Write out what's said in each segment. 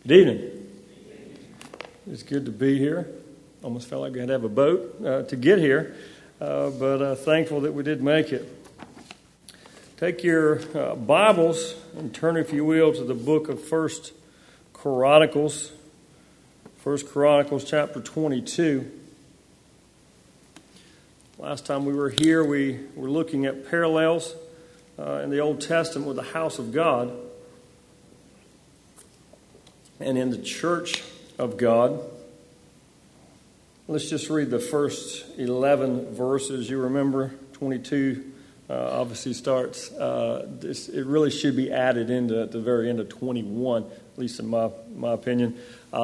Good evening. It's good to be here. Almost felt like we had to have a boat to get here, but thankful that we did make it. Take your Bibles and turn, if you will, to the book of 1 Chronicles. 1 Chronicles chapter 22. Last time we were here, we were looking at parallels in the Old Testament with the house of God and in the church of God. Let's just read the first 11 verses. You remember 22 obviously starts, it really should be added into at the very end of 21, at least in my opinion.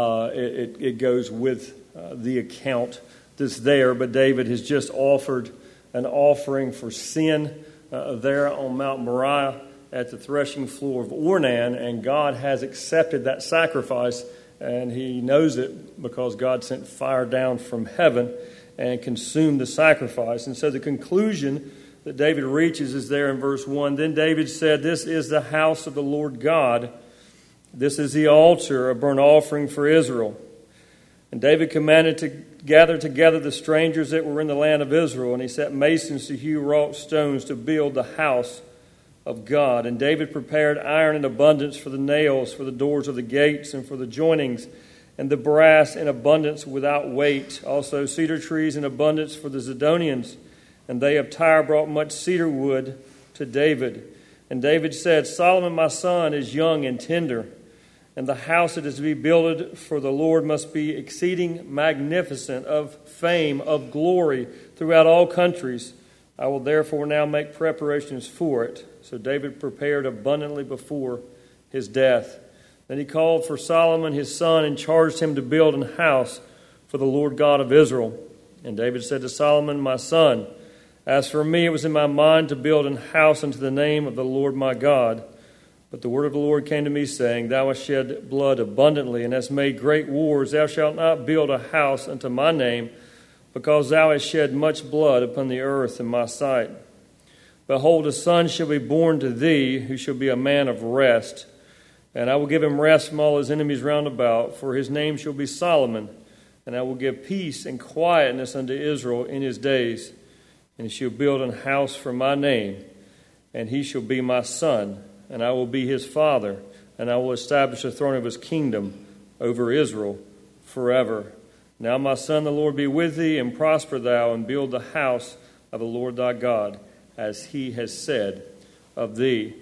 It goes with the account that's there, but David has just offered an offering for sin there on Mount Moriah at the threshing floor of Ornan, and God has accepted that sacrifice, and he knows it because God sent fire down from heaven and consumed the sacrifice. And so the conclusion that David reaches is there in verse 1. Then David said, "This is the house of the Lord God. This is the altar, a burnt offering for Israel." And David commanded to gather together the strangers that were in the land of Israel, and he set masons to hew wrought stones to build the house of God. And David prepared iron in abundance for the nails, for the doors of the gates, and for the joinings, and the brass in abundance without weight. Also cedar trees in abundance for the Zidonians. And they of Tyre brought much cedar wood to David. And David said, "Solomon my son is young and tender, and the house that is to be builded for the Lord must be exceeding magnificent, of fame, of glory throughout all countries. I will therefore now make preparations for it." So David prepared abundantly before his death. Then he called for Solomon his son and charged him to build an house for the Lord God of Israel. And David said to Solomon, "My son, as for me, it was in my mind to build an house unto the name of the Lord my God. But the word of the Lord came to me, saying, Thou hast shed blood abundantly, and hast made great wars. Thou shalt not build a house unto my name, because thou hast shed much blood upon the earth in my sight. Behold, a son shall be born to thee, who shall be a man of rest. And I will give him rest from all his enemies round about, for his name shall be Solomon. And I will give peace and quietness unto Israel in his days. And he shall build an house for my name, and he shall be my son, and I will be his father, and I will establish the throne of his kingdom over Israel forever. Now, my son, the Lord be with thee, and prosper thou, and build the house of the Lord thy God, as he has said of thee."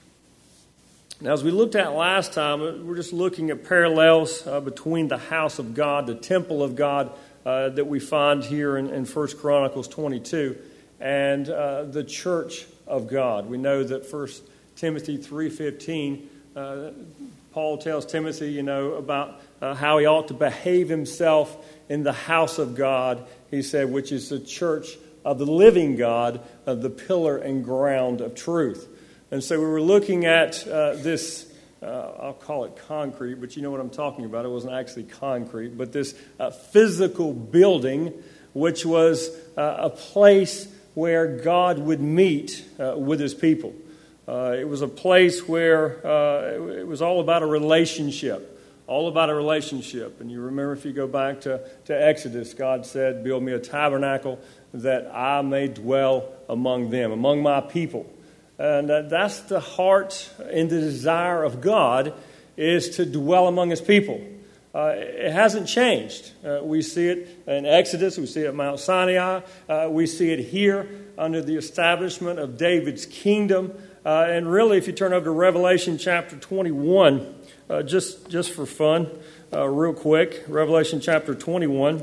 Now, as we looked at last time, we're just looking at parallels between the house of God, the temple of God that we find here in 1 Chronicles 22, and the church of God. We know that 1 Timothy 3:15, Paul tells Timothy, about how he ought to behave himself in the house of God, he said, which is the church of the living God, of the pillar and ground of truth. And so we were looking at this, I'll call it concrete, but you know what I'm talking about. It wasn't actually concrete, but this physical building, which was a place where God would meet with his people. It was a place where it was all about a relationship. All about a relationship. And you remember, if you go back to Exodus, God said, "Build me a tabernacle that I may dwell among them," among my people. And that's the heart and the desire of God, is to dwell among his people. It hasn't changed. We see it in Exodus. We see it at Mount Sinai. We see it here under the establishment of David's kingdom. And really, if you turn over to Revelation chapter 21, just for fun, real quick, Revelation chapter 21.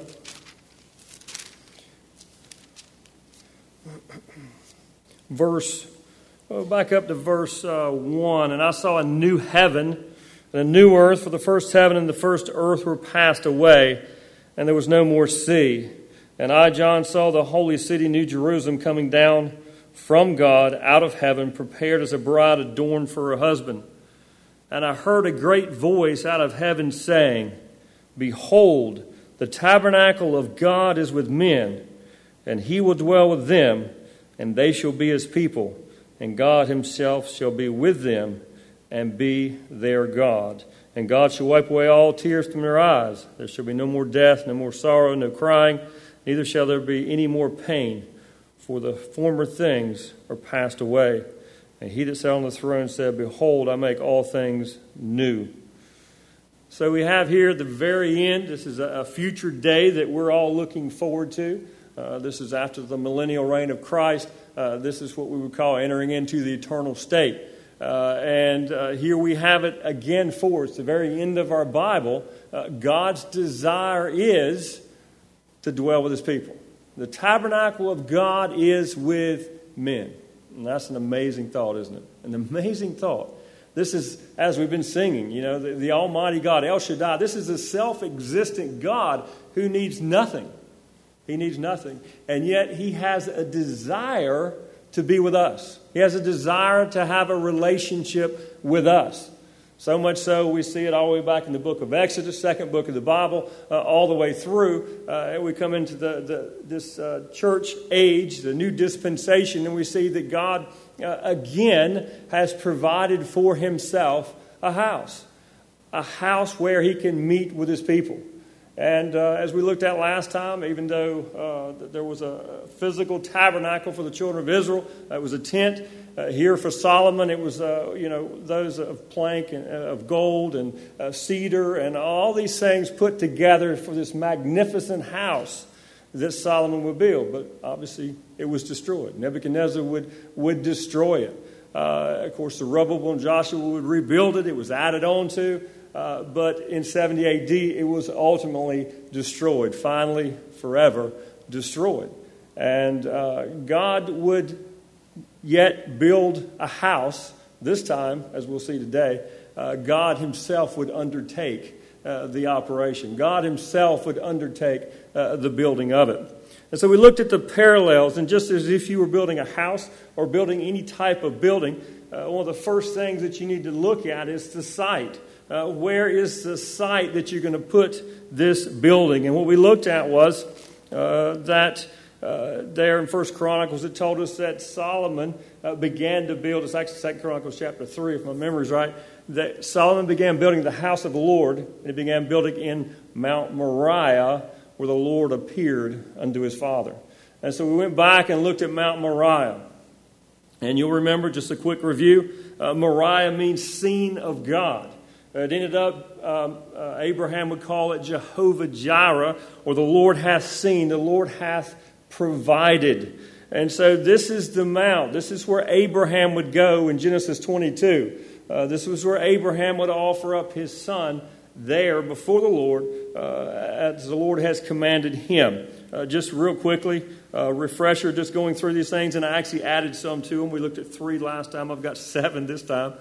Back up to verse 1. "And I saw a new heaven and a new earth, for the first heaven and the first earth were passed away, and there was no more sea. And I, John, saw the holy city, New Jerusalem, coming down from God out of heaven, prepared as a bride adorned for her husband. And I heard a great voice out of heaven saying, Behold, the tabernacle of God is with men, and he will dwell with them, and they shall be his people, and God himself shall be with them, and be their God. And God shall wipe away all tears from their eyes. There shall be no more death, no more sorrow, no crying, neither shall there be any more pain, for the former things are passed away. And he that sat on the throne said, Behold, I make all things new. So we have here at the very end, this is a future day that we're all looking forward to. This is after the millennial reign of Christ. This is what we would call entering into the eternal state. And here we have it again for us, the very end of our Bible. God's desire is to dwell with his people. The tabernacle of God is with men. And that's an amazing thought, isn't it? An amazing thought. This is, as we've been singing, the Almighty God, El Shaddai. This is a self-existent God who needs nothing. He needs nothing. And yet he has a desire to be with us. He has a desire to have a relationship with us. So much so, we see it all the way back in the book of Exodus, second book of the Bible, all the way through. And we come into this church age, the new dispensation, and we see that God, again, has provided for himself a house where he can meet with his people. And as we looked at last time, even though there was a physical tabernacle for the children of Israel, it was a tent. Here for Solomon, it was those of plank and of gold and cedar and all these things put together for this magnificent house that Solomon would build. But obviously, it was destroyed. Nebuchadnezzar would destroy it. Of course, the Zerubbabel and Joshua would rebuild it. It was added on to. But in 70 A.D., it was ultimately destroyed, finally, forever destroyed. And God would yet build a house. This time, as we'll see today, God himself would undertake the operation. God himself would undertake the building of it. And so we looked at the parallels, and just as if you were building a house or building any type of building, one of the first things that you need to look at is the site. Where is the site that you're going to put this building? And what we looked at was that there in 1 Chronicles, it told us that Solomon began to build, it's actually 2 Chronicles chapter 3, if my memory's right, that Solomon began building the house of the Lord, and he began building in Mount Moriah, where the Lord appeared unto his father. And so we went back and looked at Mount Moriah. And you'll remember, just a quick review, Moriah means seen of God. It ended up, Abraham would call it Jehovah Jireh, or the Lord hath seen, the Lord hath provided. And so this is the mount. This is where Abraham would go in Genesis 22. This was where Abraham would offer up his son there before the Lord, as the Lord has commanded him. Just real quickly, refresher, just going through these things, and I actually added some to them. We looked at 3 last time. I've got 7 this time.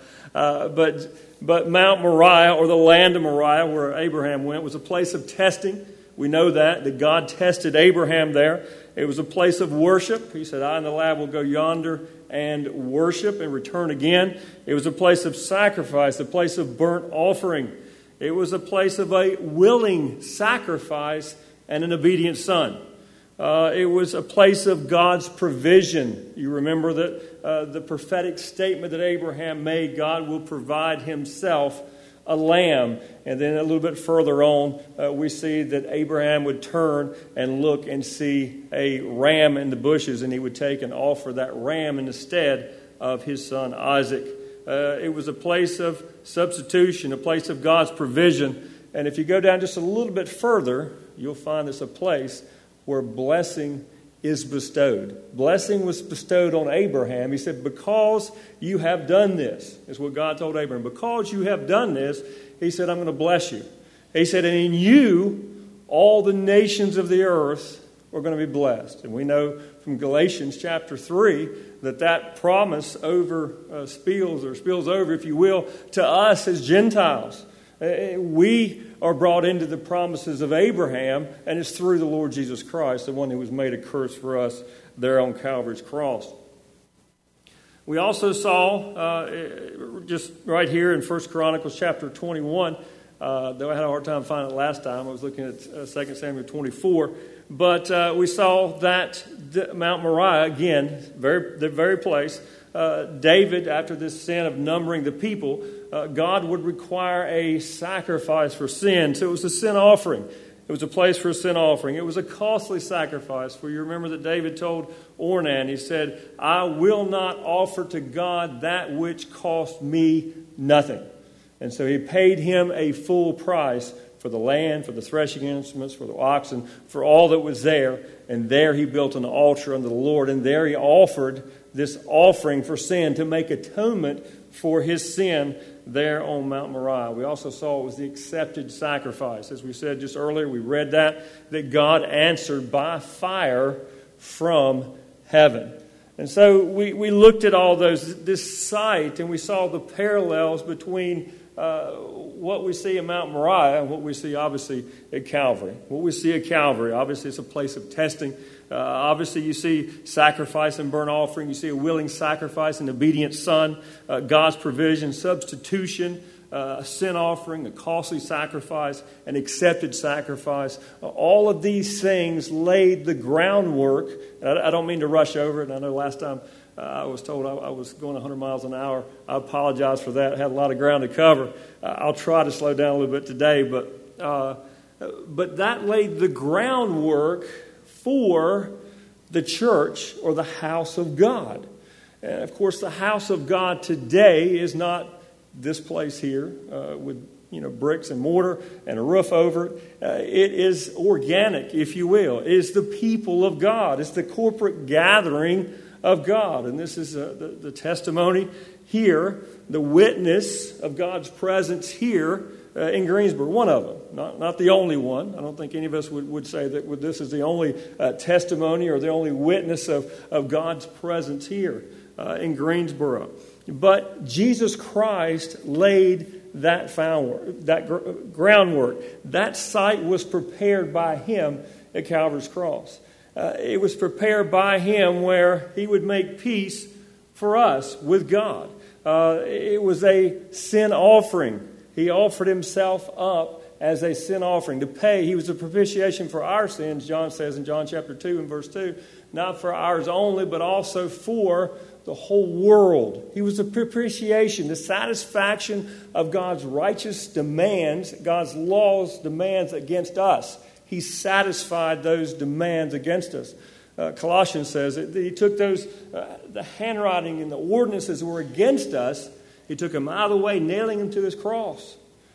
But Mount Moriah, or the land of Moriah, where Abraham went, was a place of testing. We know that God tested Abraham there. It was a place of worship. He said, I and the lad will go yonder and worship and return again. It was a place of sacrifice, a place of burnt offering. It was a place of a willing sacrifice and an obedient son. It was a place of God's provision. You remember that the prophetic statement that Abraham made, God will provide himself a lamb. And then a little bit further on, we see that Abraham would turn and look and see a ram in the bushes, and he would take and offer that ram in the stead of his son Isaac. It was a place of substitution, a place of God's provision. And if you go down just a little bit further, you'll find it's a place where blessing is bestowed. Blessing was bestowed on Abraham. He said, because you have done this, is what God told Abraham. Because you have done this, he said, I'm going to bless you. He said, and in you, all the nations of the earth are going to be blessed. And we know from Galatians chapter 3 that promise spills over, if you will, to us as Gentiles. We are brought into the promises of Abraham, and it's through the Lord Jesus Christ, the one who was made a curse for us there on Calvary's cross. We also saw, just right here in 1 Chronicles chapter 21, though I had a hard time finding it last time, I was looking at 2 Samuel 24, but we saw that Mount Moriah, again, the very place David, after this sin of numbering the people, God would require a sacrifice for sin. So it was a sin offering. It was a place for a sin offering. It was a costly sacrifice. For you remember that David told Ornan, he said, I will not offer to God that which cost me nothing. And so he paid him a full price for the land, for the threshing instruments, for the oxen, for all that was there. And there he built an altar unto the Lord. And there he offered this offering for sin to make atonement for his sin there on Mount Moriah. We also saw it was the accepted sacrifice. As we said just earlier, we read that God answered by fire from heaven. And so we looked at all this site, and we saw the parallels between what we see at Mount Moriah and what we see, obviously, at Calvary. What we see at Calvary, obviously, it's a place of testing. Obviously, you see sacrifice and burnt offering. You see a willing sacrifice, an obedient son, God's provision, substitution, a sin offering, a costly sacrifice, an accepted sacrifice. All of these things laid the groundwork. I don't mean to rush over it. I know last time I was told I was going 100 miles an hour. I apologize for that. I had a lot of ground to cover. I'll try to slow down a little bit today. But that laid the groundwork for the church or the house of God. And of course, the house of God today is not this place here with bricks and mortar and a roof over it. It is organic, if you will. It is the people of God. It's the corporate gathering of God. And this is the testimony here, the witness of God's presence here in Greensboro. One of them, not the only one. I don't think any of us would say that this is the only testimony or the only witness of God's presence here in Greensboro. But Jesus Christ laid that groundwork. That site was prepared by him at Calvary's cross. It was prepared by him where he would make peace for us with God. It was a sin offering. He offered himself up as a sin offering to pay. He was a propitiation for our sins, John says in John chapter 2 and verse 2. Not for ours only, but also for the whole world. He was a propitiation, the satisfaction of God's righteous demands, God's law's demands against us. He satisfied those demands against us. Colossians says that he took those, the handwriting and the ordinances that were against us, he took them out of the way, nailing them to his cross.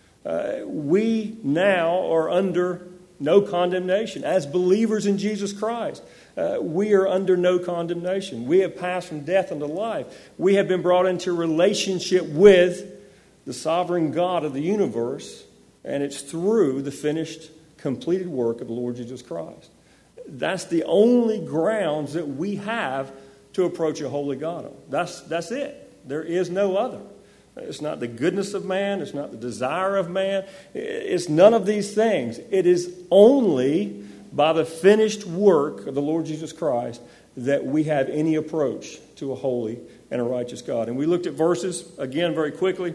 We now are under no condemnation. As believers in Jesus Christ, we are under no condemnation. We have passed from death unto life. We have been brought into relationship with the sovereign God of the universe, and it's through the finished, completed work of the Lord Jesus Christ. That's the only grounds that we have to approach a holy God on. That's it. There is no other. It's not the goodness of man. It's not the desire of man. It's none of these things. It is only by the finished work of the Lord Jesus Christ that we have any approach to a holy and a righteous God. And we looked at verses, again, very quickly.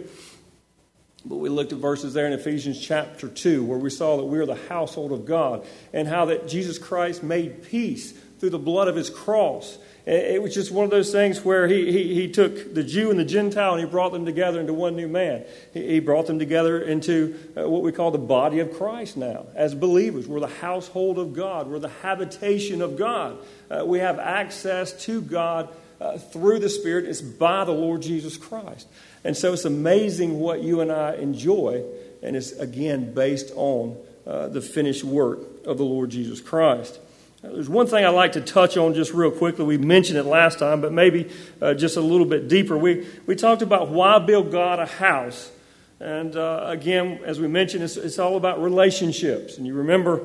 But we looked at verses there in Ephesians chapter 2 where we saw that we are the household of God and how that Jesus Christ made peace through the blood of his cross. It was just one of those things where he took the Jew and the Gentile and he brought them together into one new man. He brought them together into what we call the body of Christ now. As believers, we're the household of God. We're the habitation of God. We have access to God through the Spirit. It's by the Lord Jesus Christ. And so it's amazing what you and I enjoy. And it's, again, based on the finished work of the Lord Jesus Christ. There's one thing I'd like to touch on just real quickly. We mentioned it last time, but maybe just a little bit deeper. We talked about why build God a house. And again, as we mentioned, it's all about relationships. And you remember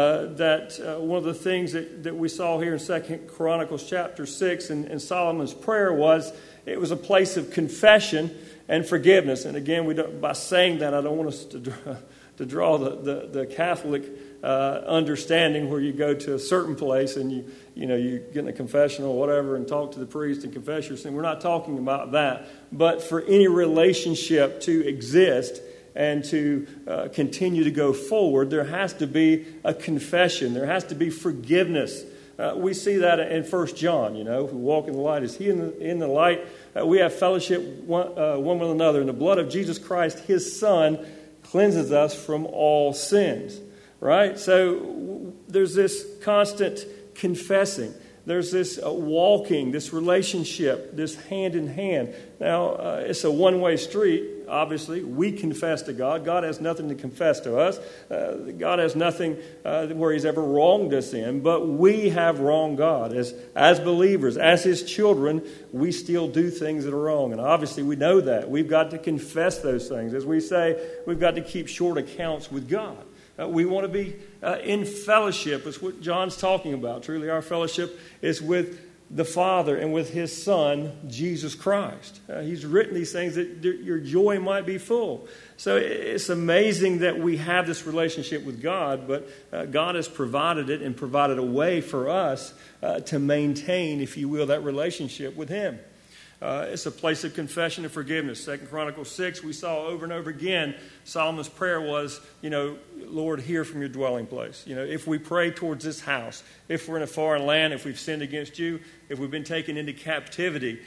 that one of the things that we saw here in 2 Chronicles chapter 6 in Solomon's prayer was it was a place of confession and forgiveness. And again, by saying that, I don't want us to draw the Catholic understanding where you go to a certain place and you get in a confessional or whatever and talk to the priest and confess your sin. We're not talking about that. But for any relationship to exist and to continue to go forward, there has to be a confession. There has to be forgiveness. We see that in 1 John, you know, if we walk in the light, is he in the light? We have fellowship one with another. And the blood of Jesus Christ, his Son, cleanses us from all sins, right? So there's this constant confessing. There's this walking, this relationship, this hand in hand. Now, it's a one-way street, obviously. We confess to God. God has nothing to confess to us. God has nothing where he's ever wronged us in. But we have wronged God. As believers, as his children, we still do things that are wrong. And obviously, we know that. We've got to confess those things. As we say, we've got to keep short accounts with God. We want to be in fellowship. It's what John's talking about. Truly, our fellowship is with the Father and with his Son, Jesus Christ. He's written these things that your joy might be full. So it's amazing that we have this relationship with God, but God has provided it and provided a way for us to maintain, if you will, that relationship with him. It's a place of confession and forgiveness. 2 Chronicles 6, we saw over and over again, Solomon's prayer was, Lord, hear from your dwelling place. If we pray towards this house, if we're in a foreign land, if we've sinned against you, if we've been taken into captivity,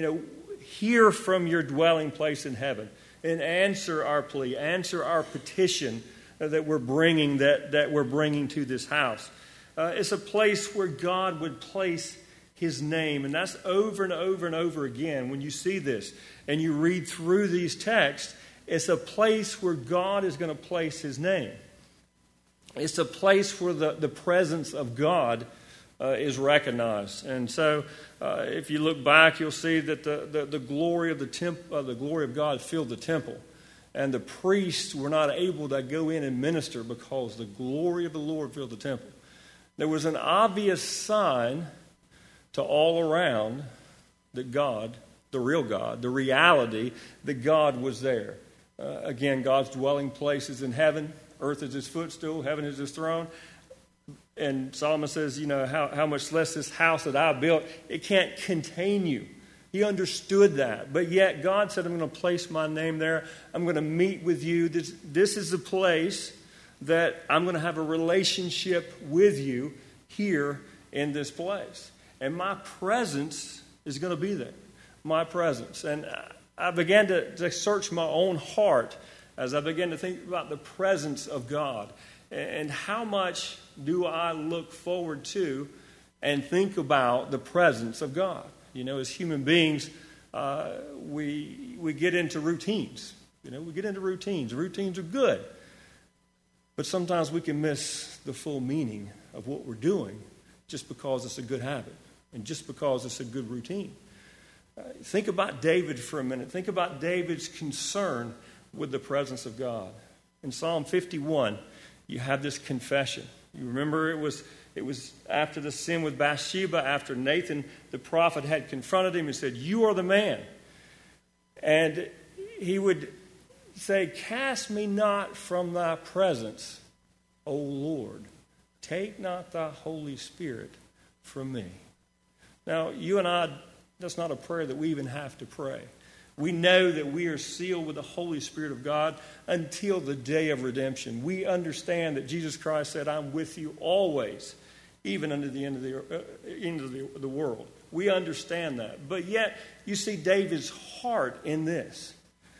hear from your dwelling place in heaven and answer our plea, answer our petition that we're bringing to this house. It's a place where God would place his name. And that's over and over and over again. When you see this and you read through these texts, it's a place where God is going to place his name. It's a place where the presence of God is recognized. And so if you look back, you'll see that the glory of the glory of God filled the temple. And the priests were not able to go in and minister because the glory of the Lord filled the temple. There was an obvious sign to all around that God, the real God, the reality that God was there. Again, God's dwelling place is in heaven. Earth is his footstool. Heaven is his throne. And Solomon says, how much less this house that I built, it can't contain you. He understood that. But yet God said, I'm going to place my name there. I'm going to meet with you. This is a place that I'm going to have a relationship with you here in this place. And my presence is going to be there. My presence. And I began to search my own heart as I began to think about the presence of God. And how much do I look forward to and think about the presence of God? As human beings, we get into routines. We get into routines. Routines are good. But sometimes we can miss the full meaning of what we're doing just because it's a good habit. And just because it's a good routine. Think about David for a minute. Think about David's concern with the presence of God. In Psalm 51, you have this confession. You remember it was after the sin with Bathsheba, after Nathan the prophet had confronted him and said, "You are the man." And he would say, "Cast me not from thy presence, O Lord. Take not thy Holy Spirit from me." Now, you and I, that's not a prayer that we even have to pray. We know that we are sealed with the Holy Spirit of God until the day of redemption. We understand that Jesus Christ said, "I'm with you always, even unto the end of the world." We understand that. But yet, you see David's heart in this.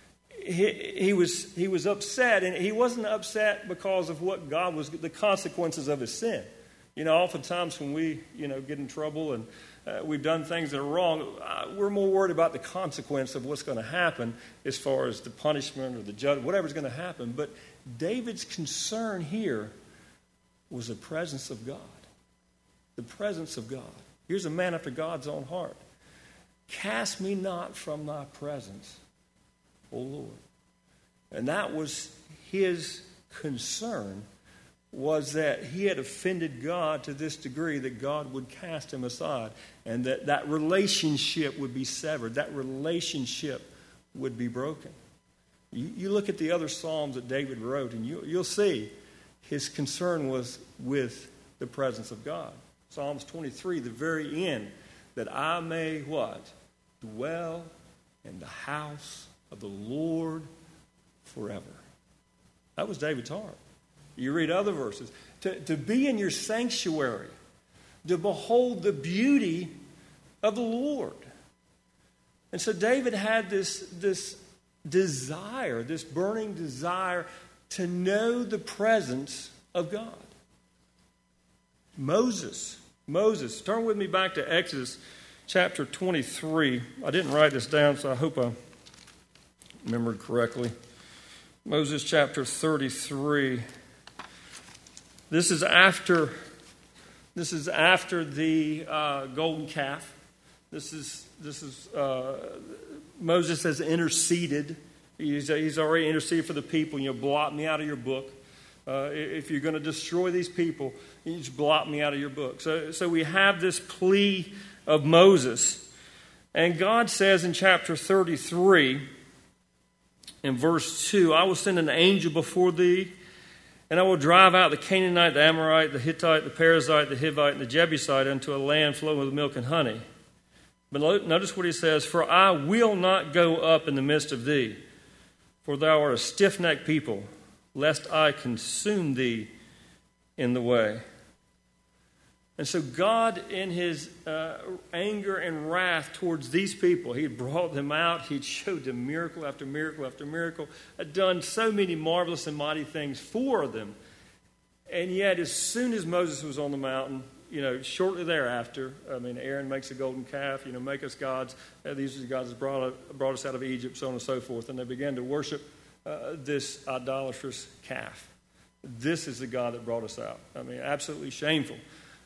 He was upset, and he wasn't upset because of what God was, the consequences of his sin. Oftentimes when we, get in trouble and we've done things that are wrong, we're more worried about the consequence of what's going to happen as far as the punishment or the judgment, whatever's going to happen. But David's concern here was the presence of God. The presence of God. Here's a man after God's own heart. "Cast me not from thy presence, O Lord." And that was his concern, was that he had offended God to this degree that God would cast him aside and that relationship would be severed. That relationship would be broken. You look at the other Psalms that David wrote and you'll see his concern was with the presence of God. Psalms 23, the very end, that I may what? Dwell in the house of the Lord forever. That was David's heart. You read other verses. To be in your sanctuary, to behold the beauty of the Lord. And so David had this desire, this burning desire to know the presence of God. Moses. Turn with me back to Exodus chapter 23. I didn't write this down, so I hope I remembered correctly. Moses chapter 33. This is after the golden calf. This is Moses has interceded. He's already interceded for the people. Blot me out of your book. If you're going to destroy these people, you just blot me out of your book. So we have this plea of Moses. And God says in chapter 33, in verse 2, I will send an angel before thee, and I will drive out the Canaanite, the Amorite, the Hittite, the Perizzite, the Hivite, and the Jebusite into a land flowing with milk and honey. But notice what he says, for I will not go up in the midst of thee, for thou art a stiff-necked people, lest I consume thee in the way. And so God, in his anger and wrath towards these people, he had brought them out. He'd showed them miracle after miracle after miracle, had done so many marvelous and mighty things for them. And yet, as soon as Moses was on the mountain, shortly thereafter, Aaron makes a golden calf, make us gods. These are the gods that brought us out of Egypt, so on and so forth. And they began to worship this idolatrous calf. This is the God that brought us out. Absolutely shameful.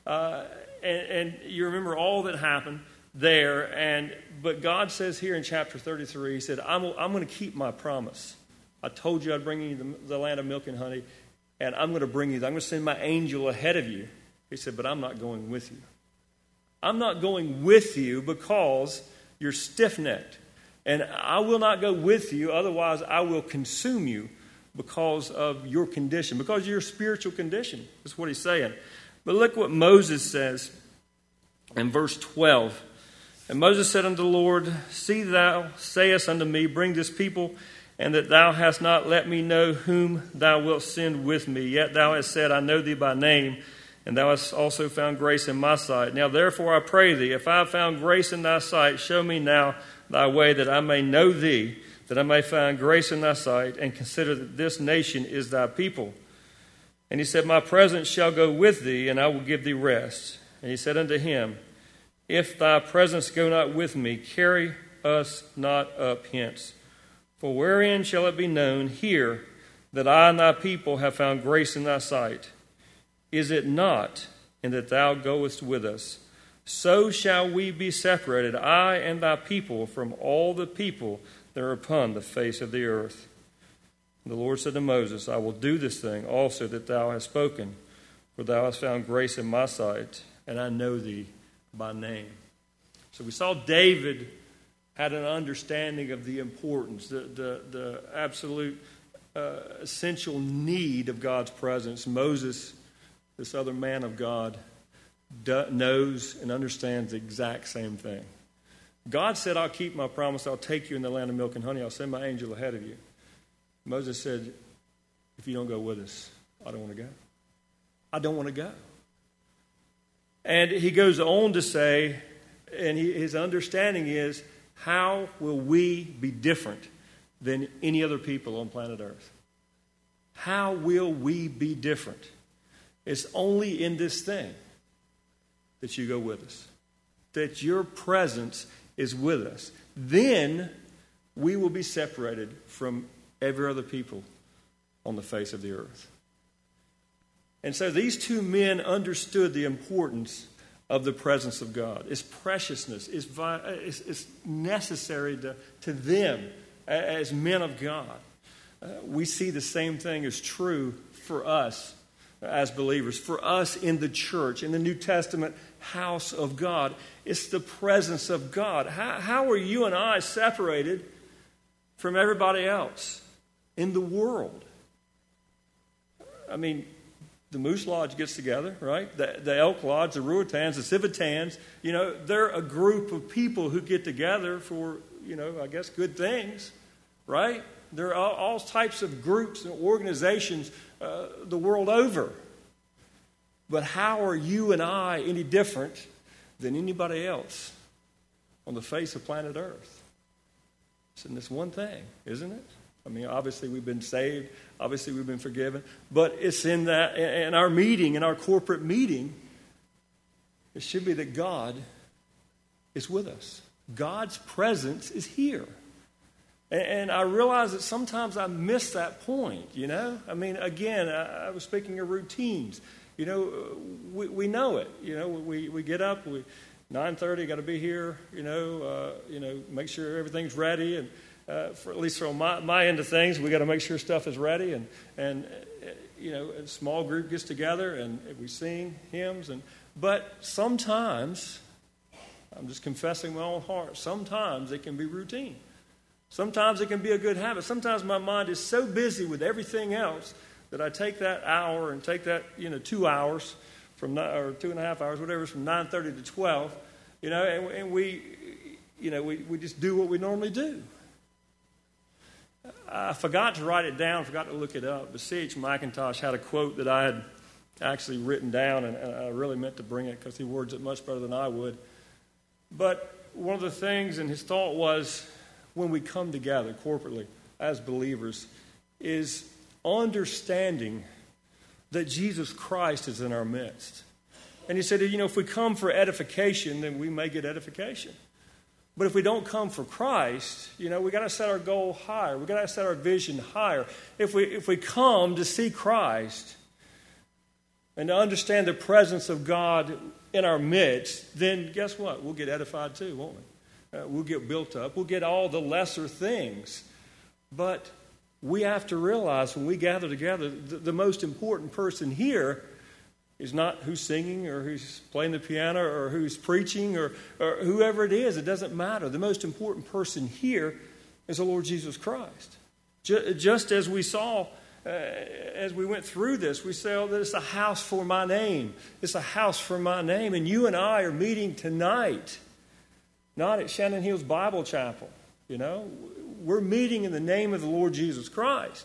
And you remember all that happened there. But God says here in chapter 33, he said, I'm going to keep my promise. I told you I'd bring you the land of milk and honey, and I'm going to bring you. I'm going to send my angel ahead of you. He said, but I'm not going with you. I'm not going with you because you're stiff-necked. And I will not go with you, otherwise I will consume you because of your condition, because of your spiritual condition. That's what he's saying. But look what Moses says in verse 12. And Moses said unto the Lord, see thou sayest unto me, bring this people, and that thou hast not let me know whom thou wilt send with me. Yet thou hast said, I know thee by name, and thou hast also found grace in my sight. Now therefore I pray thee, if I have found grace in thy sight, show me now thy way, that I may know thee, that I may find grace in thy sight, and consider that this nation is thy people. And he said, my presence shall go with thee, and I will give thee rest. And he said unto him, if thy presence go not with me, carry us not up hence. For wherein shall it be known here that I and thy people have found grace in thy sight? Is it not in that thou goest with us? So shall we be separated, I and thy people, from all the people that are upon the face of the earth. And the Lord said to Moses, I will do this thing also that thou hast spoken, for thou hast found grace in my sight, and I know thee by name. So we saw David had an understanding of the importance, the absolute essential need of God's presence. Moses, this other man of God, knows and understands the exact same thing. God said, I'll keep my promise. I'll take you in the land of milk and honey. I'll send my angel ahead of you. Moses said, if you don't go with us, I don't want to go. I don't want to go. And he goes on to say, and his understanding is, how will we be different than any other people on planet Earth? How will we be different? It's only in this thing that you go with us, that your presence is with us. Then we will be separated from every other people on the face of the earth. And so these two men understood the importance of the presence of God. Its preciousness is necessary to them as men of God. We see the same thing as true for us as believers, for us in the church, in the New Testament house of God. It's the presence of God. How are you and I separated from everybody else in the world? I mean, the Moose Lodge gets together, right? The Elk Lodge, the Ruitans, the Civitans, they're a group of people who get together for, I guess good things, right? There are all types of groups and organizations the world over. But how are you and I any different than anybody else on the face of planet Earth? It's in this one thing, isn't it? I mean, obviously we've been saved. Obviously we've been forgiven. But it's in that, in our meeting, in our corporate meeting, it should be that God is with us. God's presence is here. And I realize that sometimes I miss that point, you know. I mean, again, I was speaking of routines. You know, we know it. You know, we get up, 9:30, got to be here, make sure everything's ready. And for, at least from my end of things, we got to make sure stuff is ready. And a small group gets together and we sing hymns. But sometimes, I'm just confessing my own heart, sometimes it can be routine. Sometimes it can be a good habit. Sometimes my mind is so busy with everything else that I take that hour and take that 2 hours or 2.5 hours, whatever, from 9:30 to 12, and we just do what we normally do. I forgot to write it down, forgot to look it up, but C.H. Mackintosh had a quote that I had actually written down, and I really meant to bring it because he words it much better than I would. But one of the things in his thought was, when we come together corporately as believers, is understanding that Jesus Christ is in our midst. And he said, if we come for edification, then we may get edification. But if we don't come for Christ, we got to set our goal higher. We got to set our vision higher. If we come to see Christ and to understand the presence of God in our midst, then guess what? We'll get edified too, won't we? We'll get built up. We'll get all the lesser things. But we have to realize when we gather together, the most important person here is not who's singing or who's playing the piano or who's preaching or whoever it is. It doesn't matter. The most important person here is the Lord Jesus Christ. Just as we saw as we went through this, we saw that it's a house for my name. It's a house for my name. And you and I are meeting tonight. Not at Shannon Hills Bible Chapel, We're meeting in the name of the Lord Jesus Christ.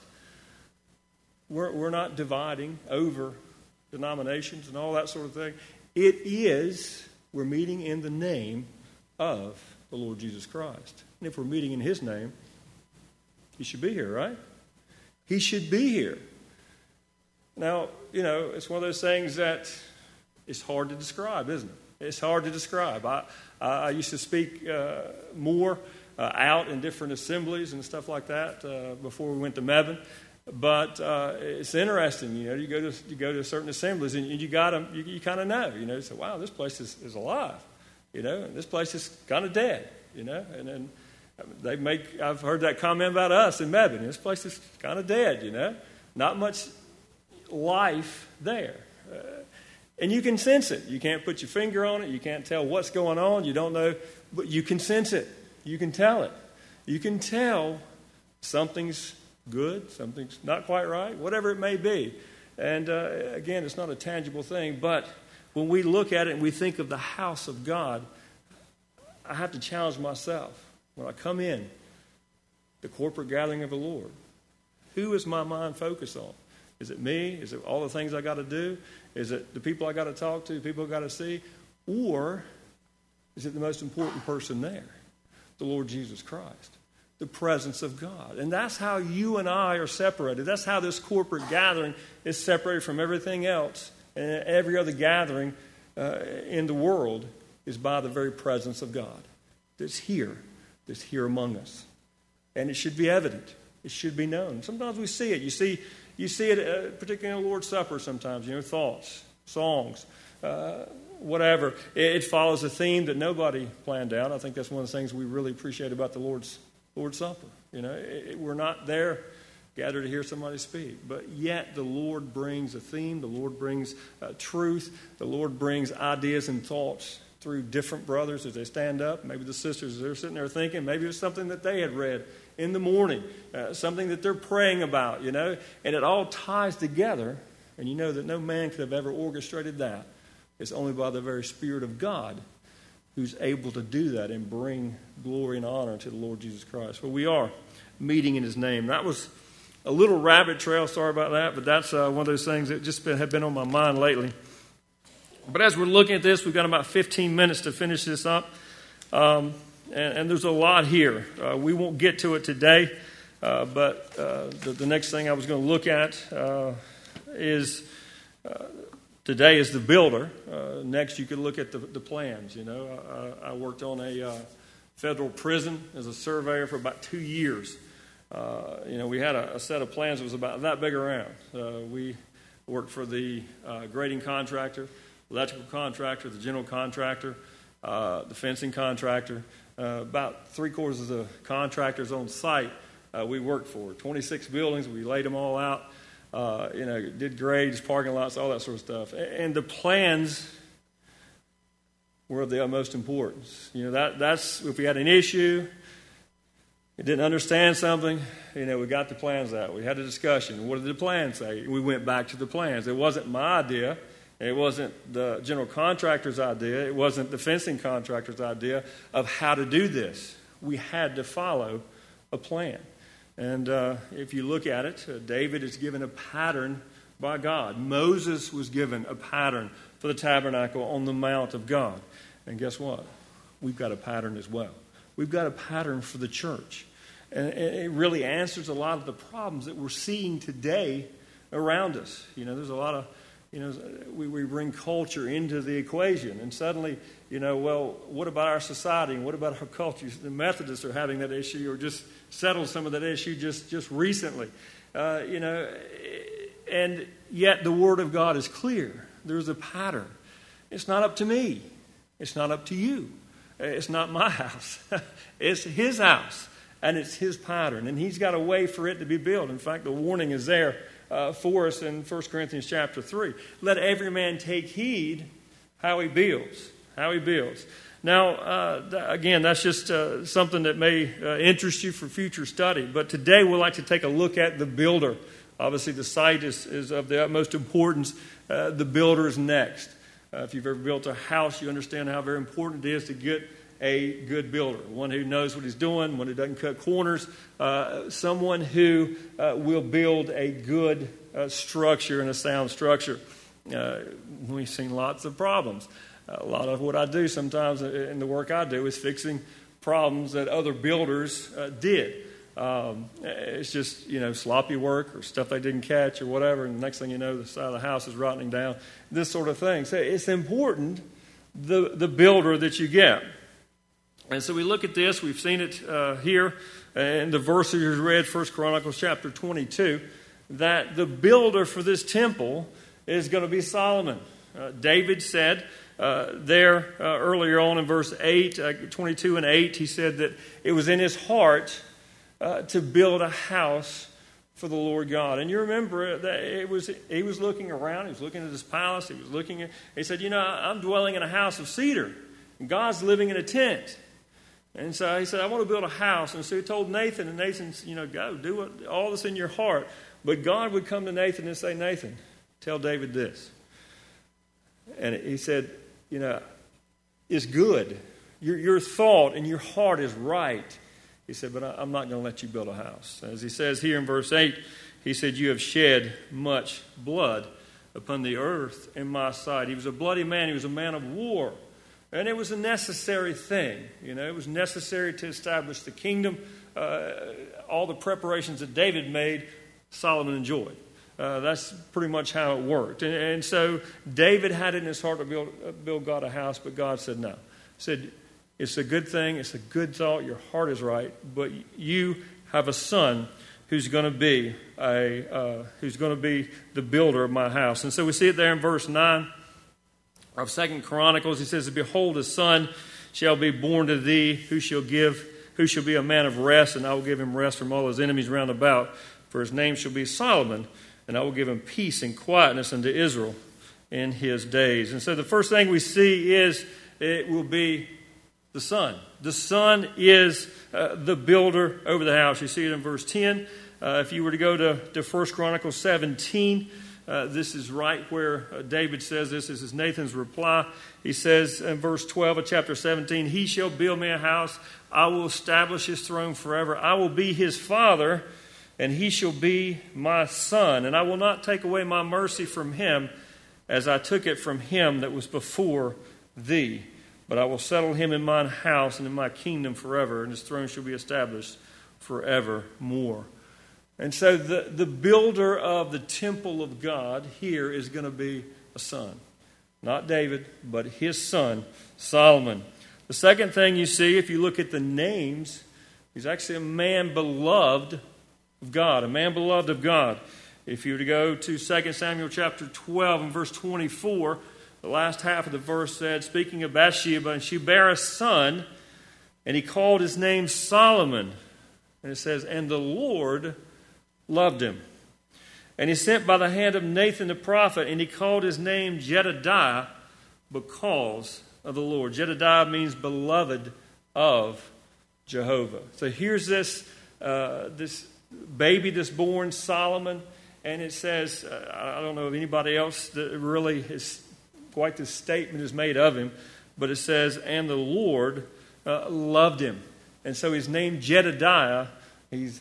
We're not dividing over denominations and all that sort of thing. We're meeting in the name of the Lord Jesus Christ. And if we're meeting in His name, He should be here, right? He should be here. Now, it's one of those things that it's hard to describe, isn't it? It's hard to describe. I used to speak more out in different assemblies and stuff like that before we went to Mebane. But it's interesting, you go to certain assemblies and you kind of know, you say, wow, this place is alive, and this place is kind of dead, and then I've heard that comment about us in Mebane. This place is kind of dead, not much life there. And you can sense it. You can't put your finger on it. You can't tell what's going on. You don't know, but you can sense it. You can tell it. You can tell something's good, something's not quite right, whatever it may be. And again, it's not a tangible thing, but when we look at it and we think of the house of God, I have to challenge myself. When I come in, the corporate gathering of the Lord, who is my mind focused on? Is it me? Is it all the things I got to do? Is it the people I got to talk to, the people I got to see? Or is it the most important person there? The Lord Jesus Christ, the presence of God. And that's how you and I are separated. That's how this corporate gathering is separated from everything else. And every other gathering in the world is by the very presence of God that's here among us. And it should be evident. It should be known. Sometimes we see it. You see it, particularly in the Lord's Supper sometimes, thoughts, songs, whatever. It follows a theme that nobody planned out. I think that's one of the things we really appreciate about the Lord's Supper. We're not there gathered to hear somebody speak, but yet the Lord brings a theme. The Lord brings truth. The Lord brings ideas and thoughts through different brothers as they stand up. Maybe the sisters, they're sitting there thinking. Maybe it's something that they had read in the morning, something that they're praying about, and it all ties together, and you know that no man could have ever orchestrated that. It's only by the very Spirit of God who's able to do that and bring glory and honor to the Lord Jesus Christ. Well, we are meeting in His name. That was a little rabbit trail, sorry about that, but that's one of those things that just have been on my mind lately. But as we're looking at this, we've got about 15 minutes to finish this up. And there's a lot here. We won't get to it today, but the next thing I was going to look at is today is the builder. Next, you could look at the plans. You know, I worked on a federal prison as a surveyor for about 2 years. You know, we had a set of plans that was about that big around. We worked for the grading contractor, electrical contractor, the general contractor, the fencing contractor. About 3/4 of the contractors on site we worked for. 26 buildings, we laid them all out. You know, did grades, parking lots, all that sort of stuff. And the plans were of the utmost importance. You know, that's if we had an issue, we didn't understand something, you know, we got the plans out. We had a discussion. What did the plans say? We went back to the plans. It wasn't my idea. It wasn't the general contractor's idea. It wasn't the fencing contractor's idea of how to do this. We had to follow a plan. And if you look at it, David is given a pattern by God. Moses was given a pattern for the tabernacle on the Mount of God. And guess what? We've got a pattern as well. We've got a pattern for the church. And it really answers a lot of the problems that we're seeing today around us. You know, there's a lot of, you know, we bring culture into the equation. And suddenly, you know, well, what about our society and what about our culture? The Methodists are having that issue or just settled some of that issue just recently. You know, and yet the Word of God is clear. There's a pattern. It's not up to me. It's not up to you. It's not my house. It's His house, and it's His pattern, and He's got a way for it to be built. In fact, the warning is there for us in 1 Corinthians chapter 3. Let every man take heed how he builds. How he builds. Now, again, that's just something that may interest you for future study. But today we'd like to take a look at the builder. Obviously, the site is of the utmost importance. The builder is next. If you've ever built a house, you understand how very important it is to get a good builder, one who knows what he's doing, one who doesn't cut corners, someone who will build a good structure and a sound structure. We've seen lots of problems. A lot of what I do sometimes in the work I do is fixing problems that other builders did. It's just, you know, sloppy work or stuff they didn't catch or whatever, and the next thing you know, the side of the house is rotting down, this sort of thing. So it's important, the builder that you get. And so we look at this. We've seen it here in the verses you read, 1 Chronicles chapter 22, that the builder for this temple is going to be Solomon. David said there earlier on in verse 8, 22 and 8, he said that it was in his heart to build a house for the Lord God. And you remember that he was looking around. He was looking at his palace. He said, you know, I'm dwelling in a house of cedar. And God's living in a tent. And so he said, I want to build a house. And so he told Nathan, and Nathan, you know, go do all this in your heart. But God would come to Nathan and say, Nathan, tell David this. And he said, you know, it's good. Your thought and your heart is right. He said, but I'm not going to let you build a house. As he says here in verse 8, he said, you have shed much blood upon the earth in my sight. He was a bloody man. He was a man of war. And it was a necessary thing. You know, it was necessary to establish the kingdom. All the preparations that David made, Solomon enjoyed. That's pretty much how it worked. And so David had it in his heart to build God a house, but God said no. He said, it's a good thing, it's a good thought, your heart is right, but you have a son who's going to be the builder of my house. And so we see it there in verse 9 of 2 Chronicles. He says, behold, a son shall be born to thee, who shall be a man of rest, and I will give him rest from all his enemies round about. For his name shall be Solomon, and I will give him peace and quietness unto Israel in his days. And so the first thing we see is it will be the son. The son is the builder over the house. You see it in verse 10. If you were to go to 1 Chronicles 17, this is right where David says this. This is Nathan's reply. He says in verse 12 of chapter 17, he shall build me a house. I will establish his throne forever. I will be his father, and he shall be my son. And I will not take away my mercy from him, as I took it from him that was before thee. But I will settle him in mine house and in my kingdom forever, and his throne shall be established forevermore. And so the builder of the temple of God here is going to be a son. Not David, but his son, Solomon. The second thing you see, if you look at the names, he's actually a man beloved of God, a man beloved of God. If you were to go to 2 Samuel chapter 12 and verse 24, the last half of the verse said, speaking of Bathsheba, and she bare a son, and he called his name Solomon. And it says, and the Lord loved him. And he sent by the hand of Nathan the prophet, and he called his name Jedediah because of the Lord. Jedediah means beloved of Jehovah. So here's this baby that's born, Solomon, and it says, I don't know of anybody else that really is quite this statement is made of him, but it says, and the Lord loved him. And so he's named Jedediah. He's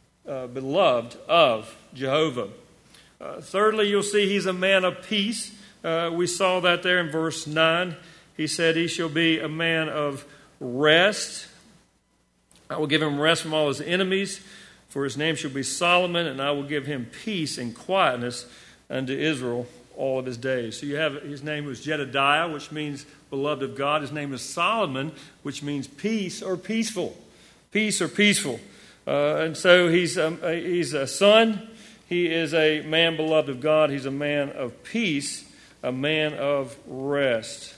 beloved of Jehovah. Thirdly, you'll see he's a man of peace. We saw that there in verse 9. He said he shall be a man of rest. I will give him rest from all his enemies, for his name shall be Solomon, and I will give him peace and quietness unto Israel all of his days. So you have, his name was Jedediah, which means beloved of God. His name is Solomon, which means peace or peaceful. Peace or peaceful. And so he's a son. He is a man beloved of God. He's a man of peace, a man of rest.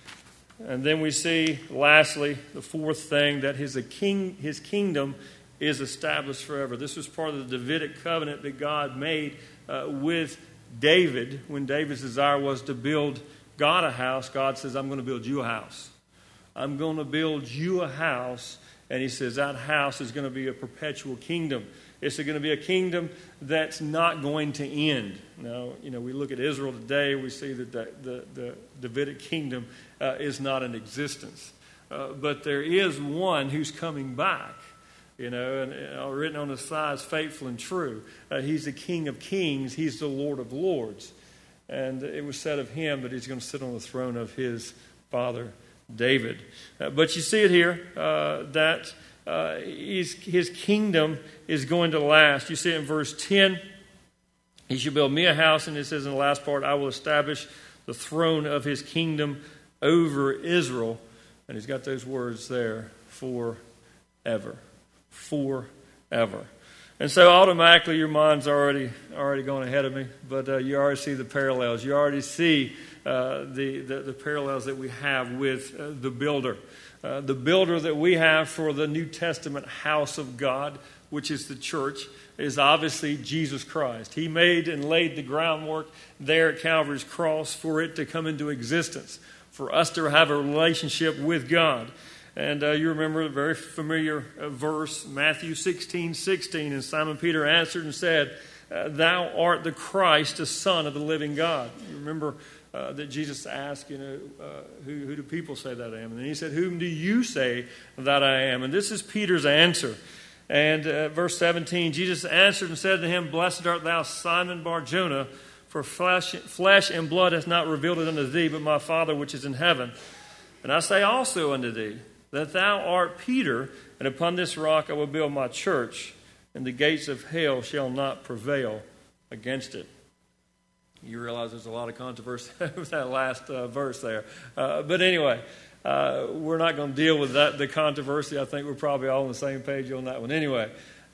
And then we see, lastly, the fourth thing, that his kingdom is established forever. This was part of the Davidic covenant that God made with David. When David's desire was to build God a house, God says, I'm going to build you a house. I'm going to build you a house. And he says that house is going to be a perpetual kingdom. It's going to be a kingdom that's not going to end. Now, we look at Israel today, we see that the Davidic kingdom is not in existence. But there is one who's coming back. And written on the sides, faithful and true. He's the King of kings. He's the Lord of lords. And it was said of him that he's going to sit on the throne of his father David. But you see it here, that his kingdom is going to last. You see it in verse 10. He shall build me a house, and it says in the last part, I will establish the throne of his kingdom over Israel. And he's got those words there, forever. Forever. And so automatically your mind's already gone ahead of me, but you already see the parallels. You already see the parallels that we have with the builder. The builder that we have for the New Testament house of God, which is the church, is obviously Jesus Christ. He made and laid the groundwork there at Calvary's cross for it to come into existence, for us to have a relationship with God. And you remember a very familiar verse, Matthew 16:16. And Simon Peter answered and said, Thou art the Christ, the Son of the living God. You remember that Jesus asked, who do people say that I am? And then he said, Whom do you say that I am? And this is Peter's answer. And verse 17, Jesus answered and said to him, Blessed art thou, Simon Bar-Jonah, for flesh and blood hath not revealed it unto thee, but my Father which is in heaven. And I say also unto thee, that thou art Peter, and upon this rock I will build my church, and the gates of hell shall not prevail against it. You realize there's a lot of controversy with that last verse there. But anyway, we're not going to deal with the controversy. I think we're probably all on the same page on that one anyway.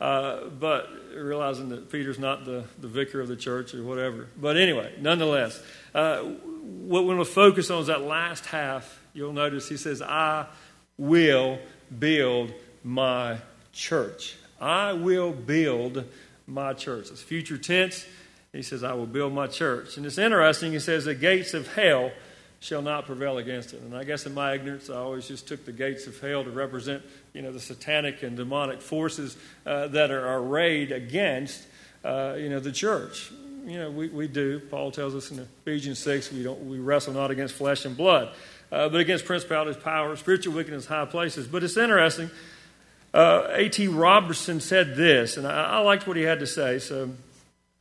But realizing that Peter's not the vicar of the church or whatever. But anyway, nonetheless, what we're going to focus on is that last half. You'll notice he says, I will build my church. I will build my church. It's future tense. He says, I will build my church. And it's interesting. He says, the gates of hell shall not prevail against it. And I guess in my ignorance, I always just took the gates of hell to represent, the satanic and demonic forces that are arrayed against, the church. We do. Paul tells us in Ephesians 6, we wrestle not against flesh and blood, but against principalities, powers, spiritual wickedness, high places. But it's interesting. A.T. Robertson said this, and I liked what he had to say, so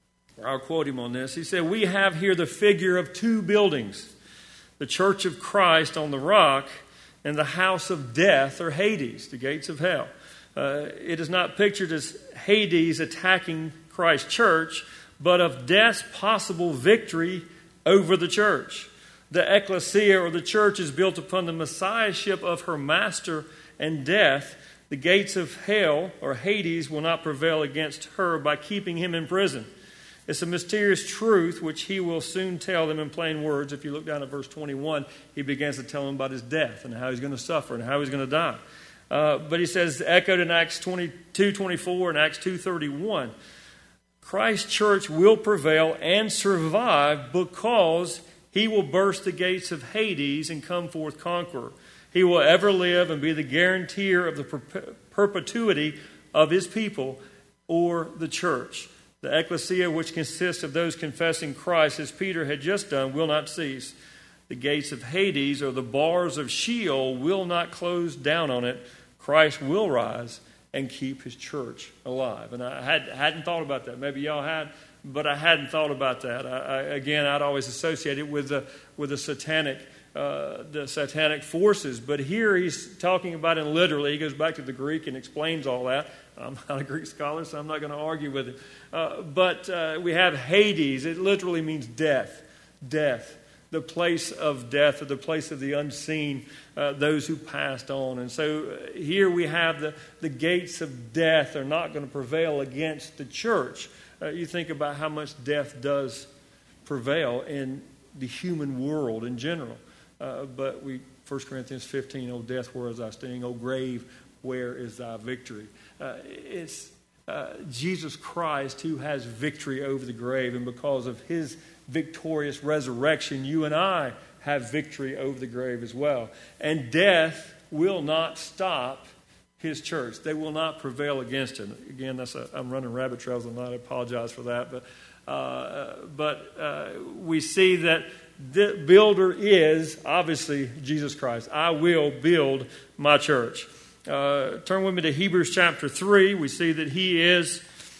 I'll quote him on this. He said, "We have here the figure of two buildings, the church of Christ on the rock and the house of death, or Hades, the gates of hell." It is not pictured as Hades attacking Christ's church, but of death's possible victory over the church. The ecclesia, or the church, is built upon the messiahship of her master and death. The gates of hell, or Hades, will not prevail against her by keeping him in prison. It's a mysterious truth which he will soon tell them in plain words. If you look down at verse 21, he begins to tell them about his death and how he's going to suffer and how he's going to die. But he says, echoed in Acts 22:24 and Acts 2:31, Christ's church will prevail and survive because he will burst the gates of Hades and come forth conqueror. He will ever live and be the guarantor of the perpetuity of his people, or the church. The ecclesia, which consists of those confessing Christ, as Peter had just done, will not cease. The gates of Hades, or the bars of Sheol, will not close down on it. Christ will rise and keep his church alive. And I hadn't thought about that. Maybe y'all had, but I hadn't thought about that. I'd always associate it with the satanic forces. But here he's talking about it literally. He goes back to the Greek and explains all that. I'm not a Greek scholar, so I'm not going to argue with it. But we have Hades. It literally means death. Death. The place of death, or the place of the unseen, those who passed on. And so here we have the gates of death are not going to prevail against the church. You think about how much death does prevail in the human world in general. But 1 Corinthians 15, "O death, where is thy sting? O grave, where is thy victory?" It's Jesus Christ who has victory over the grave. And because of his victorious resurrection, you and I have victory over the grave as well. And death will not stop his church. They will not prevail against it. Again, I'm running rabbit trails tonight. I apologize for that. But we see that the builder is obviously Jesus Christ. I will build my church. Turn with me to Hebrews chapter 3. We see that he is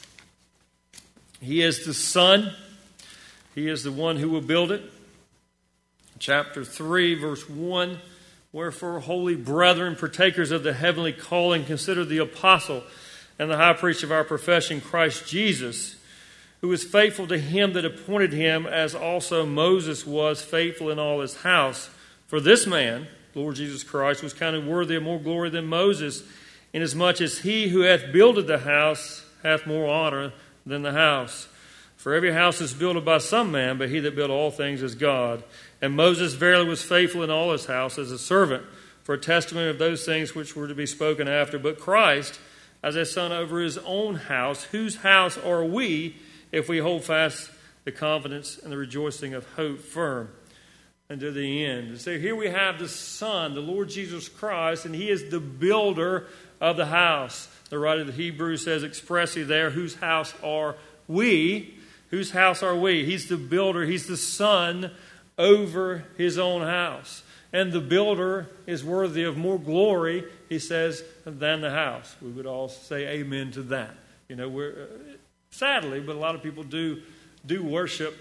the Son. He is the one who will build it. Chapter 3, verse 1. "Wherefore, holy brethren, partakers of the heavenly calling, consider the apostle and the high priest of our profession, Christ Jesus, who is faithful to him that appointed him, as also Moses was faithful in all his house. For this man, Lord Jesus Christ, was counted worthy of more glory than Moses, inasmuch as he who hath builded the house hath more honor than the house. For every house is built by some man, but he that built all things is God. And Moses verily was faithful in all his house as a servant, for a testimony of those things which were to be spoken after. But Christ, as a son over his own house, whose house are we, if we hold fast the confidence and the rejoicing of hope firm unto the end." And so here we have the Son, the Lord Jesus Christ, and he is the builder of the house. The writer of the Hebrews says expressly there, whose house are we? Whose house are we? He's the builder. He's the Son over his own house. And the builder is worthy of more glory, he says, than the house. We would all say amen to that. You know, we're sadly, but a lot of people do worship,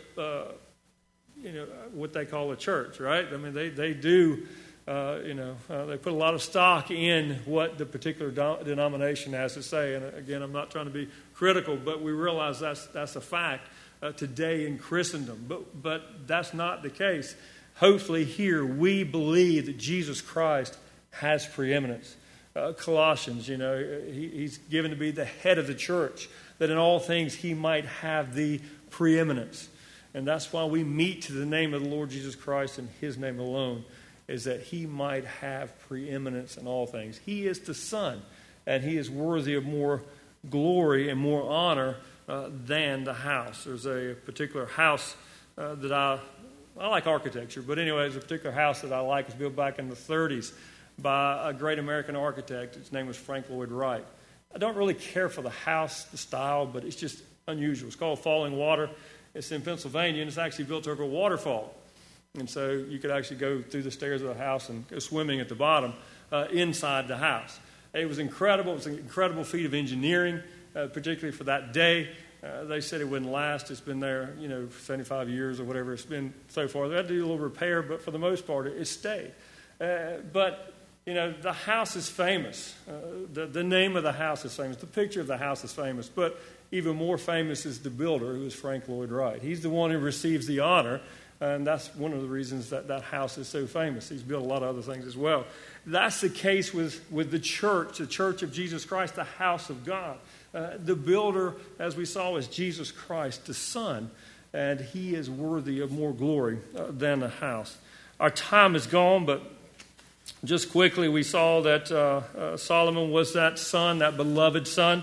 what they call a church, right? I mean, they do, they put a lot of stock in what the particular denomination has to say. And again, I'm not trying to be critical, but we realize that's a fact today in Christendom. But that's not the case. Hopefully here we believe that Jesus Christ has preeminence. Colossians, he's given to be the head of the church, that in all things he might have the preeminence. And that's why we meet to the name of the Lord Jesus Christ and his name alone, is that he might have preeminence in all things. He is the Son, and he is worthy of more glory and more honor than the house. There's a particular house that I like architecture, but anyway, there's a particular house that I like. It was built back in the 30s by a great American architect. His name was Frank Lloyd Wright. I don't really care for the house, the style, but it's just unusual. It's called Falling Water. It's in Pennsylvania, and it's actually built over a waterfall. And so you could actually go through the stairs of the house and go swimming at the bottom inside the house. It was incredible. It was an incredible feat of engineering, particularly for that day. They said it wouldn't last. It's been there, 75 years or whatever it's been so far. They had to do a little repair, but for the most part, it stayed. But the house is famous. The name of the house is famous. The picture of the house is famous. But even more famous is the builder, who is Frank Lloyd Wright. He's the one who receives the honor, and that's one of the reasons that house is so famous. He's built a lot of other things as well. That's the case with the Church of Jesus Christ, the house of God. The builder, as we saw, is Jesus Christ, the Son, and he is worthy of more glory than the house. Our time is gone, but just quickly, we saw that Solomon was that son, that beloved son.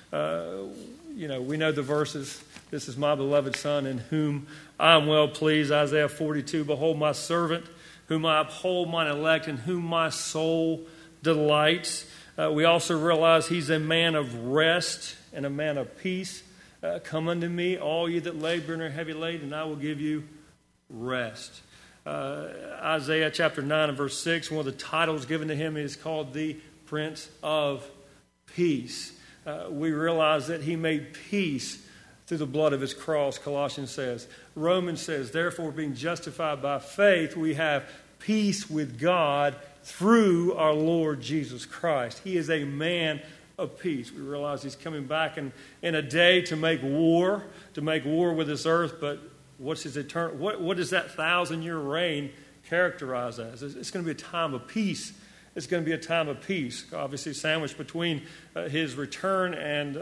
We know the verses. This is my beloved son in whom I am well pleased. Isaiah 42, behold my servant, whom I uphold, mine elect, in whom my soul delights. We also realize he's a man of rest and a man of peace. Come unto me, all ye that labor and are heavy laden, and I will give you rest. Isaiah chapter 9 and verse 6, one of the titles given to him is called the Prince of Peace. We realize that he made peace through the blood of his cross, Colossians says. Romans says, therefore, being justified by faith, we have peace with God through our Lord Jesus Christ. He is a man of peace. We realize he's coming back in a day to make war with this earth, but what's his eternal? What does that 1,000-year reign characterize as? It's going to be a time of peace. It's going to be a time of peace, obviously sandwiched between his return and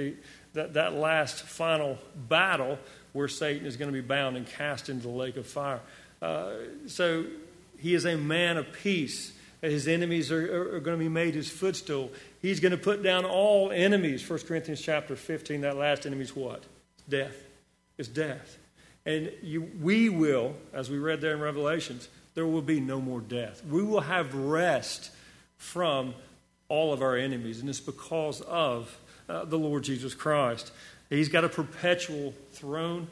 that last final battle where Satan is going to be bound and cast into the lake of fire. So he is a man of peace. His enemies are going to be made his footstool. He's going to put down all enemies. 1 Corinthians chapter 15, that last enemy is what? Death. It's death. And we will, as we read there in Revelations, there will be no more death. We will have rest from all of our enemies, and it's because of the Lord Jesus Christ. He's got a perpetual throne.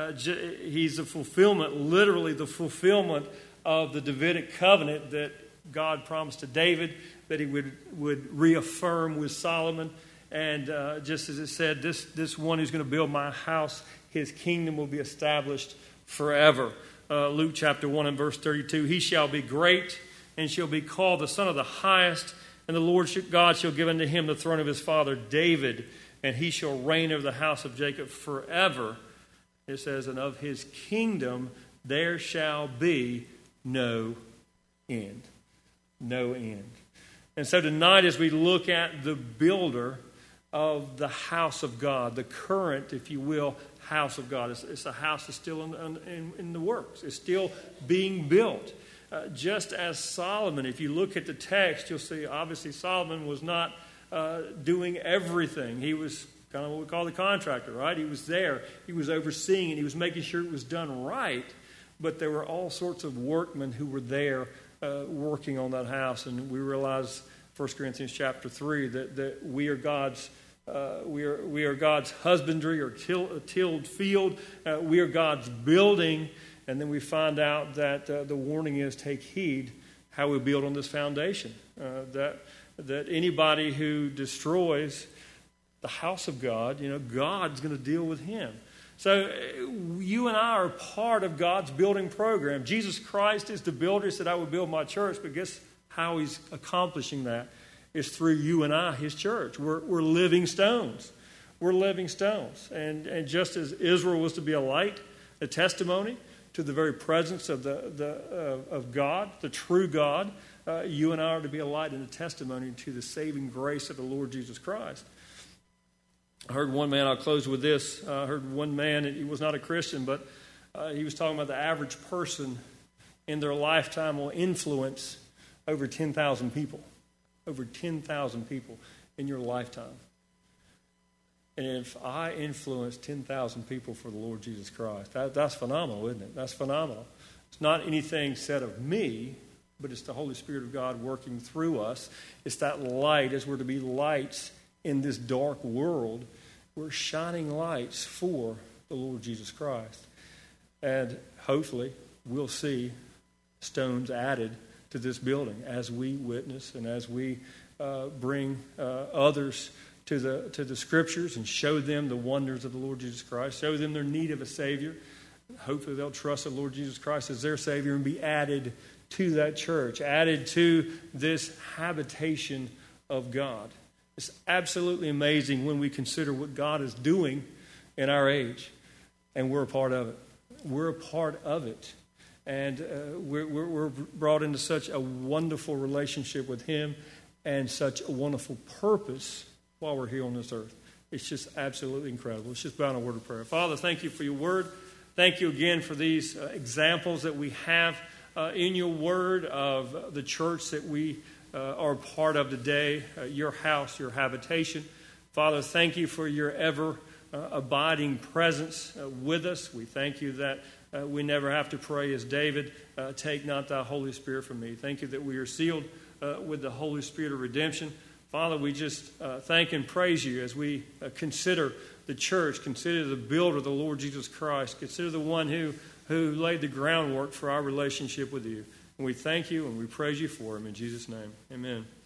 He's the fulfillment, literally the fulfillment of the Davidic covenant that God promised to David, that he would reaffirm with Solomon. And just as it said, this one who's going to build my house, his kingdom will be established forever. Luke chapter 1 and verse 32, he shall be great and shall be called the Son of the Highest, and the Lord God shall give unto him the throne of his father David, and he shall reign over the house of Jacob forever. It says, and of his kingdom there shall be no end. No end. And so tonight, as we look at the builder of the house of God, the current, if you will, house of God. It's a house that's still in the works. It's still being built. Just as Solomon, if you look at the text, you'll see obviously Solomon was not doing everything. He was kind of what we call the contractor, right? He was there. He was overseeing it. He was making sure it was done right. But there were all sorts of workmen who were there working on that house. And we realize 1 Corinthians chapter 3 that we are God's we are God's husbandry or tilled field. We are God's building. And then we find out that the warning is take heed how we build on this foundation. That anybody who destroys the house of God, God's going to deal with him. So you and I are part of God's building program. Jesus Christ is the builder. He said, I will build my church. But guess how he's accomplishing that? It's through you and I, his church. We're living stones. We're living stones. And just as Israel was to be a light, a testimony to the very presence of of God, the true God, you and I are to be a light and a testimony to the saving grace of the Lord Jesus Christ. I heard one man, I'll close with this. I heard one man, he was not a Christian, but he was talking about the average person in their lifetime will influence over 10,000 people. Over 10,000 people in your lifetime. And if I influence 10,000 people for the Lord Jesus Christ, that's phenomenal, isn't it? That's phenomenal. It's not anything said of me, but it's the Holy Spirit of God working through us. It's that light, as we're to be lights in this dark world. We're shining lights for the Lord Jesus Christ. And hopefully we'll see stones added to this building as we witness and as we bring others to the Scriptures and show them the wonders of the Lord Jesus Christ, show them their need of a Savior. Hopefully they'll trust the Lord Jesus Christ as their Savior and be added to that church, added to this habitation of God. It's absolutely amazing when we consider what God is doing in our age, and we're a part of it. We're a part of it. And we're brought into such a wonderful relationship with Him and such a wonderful purpose while we're here on this earth. It's just absolutely incredible. Let's just bow in a word of prayer. Father, thank you for your word. Thank you again for these examples that we have in your word of the church that we are part of today, your house, your habitation. Father, thank you for your ever abiding presence with us. We thank you that we never have to pray as David, take not thy Holy Spirit from me. Thank you that we are sealed with the Holy Spirit of redemption. Father, we just thank and praise you as we consider the church, consider the builder, the Lord Jesus Christ, consider the one who laid the groundwork for our relationship with you. And we thank you and we praise you for him in Jesus' name. Amen.